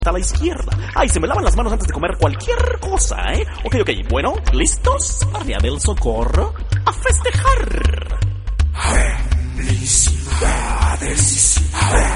a la izquierda. Ay, se me lavan las manos antes de comer cualquier cosa, ¿eh? Ok, bueno, ¿listos? Área del Socorro, a festejar. Felicidades.